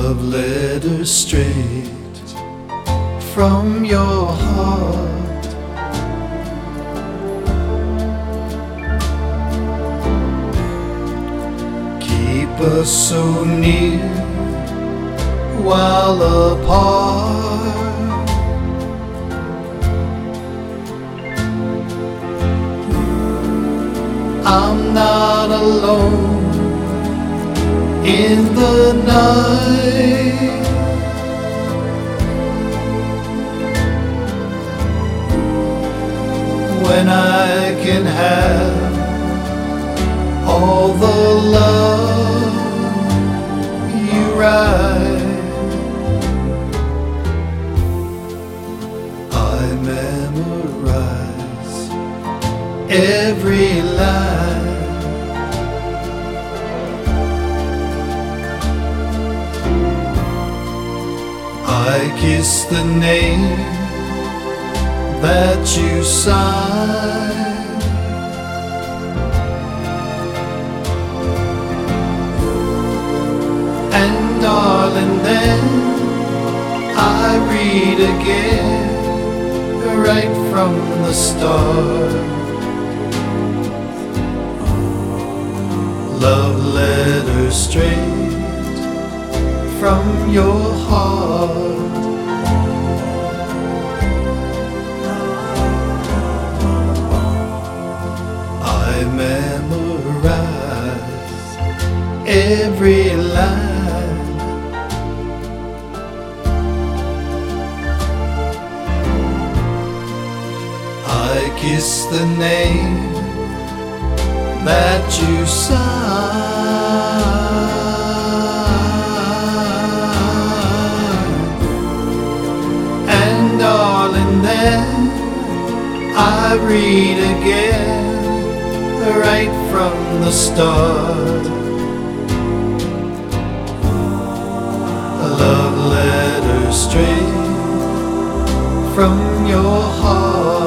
love letter straight from your heart. Keep us so near while apart. I'm not alone in the night. When I can have all the love you write, I memorize every line. I kiss the name that you sign, and darling, then I read again right from the start. Love letter straight from your heart. I memorize every line. I kiss the name that you sign, and darling, then I read again right from the start. A love letter straight from your heart.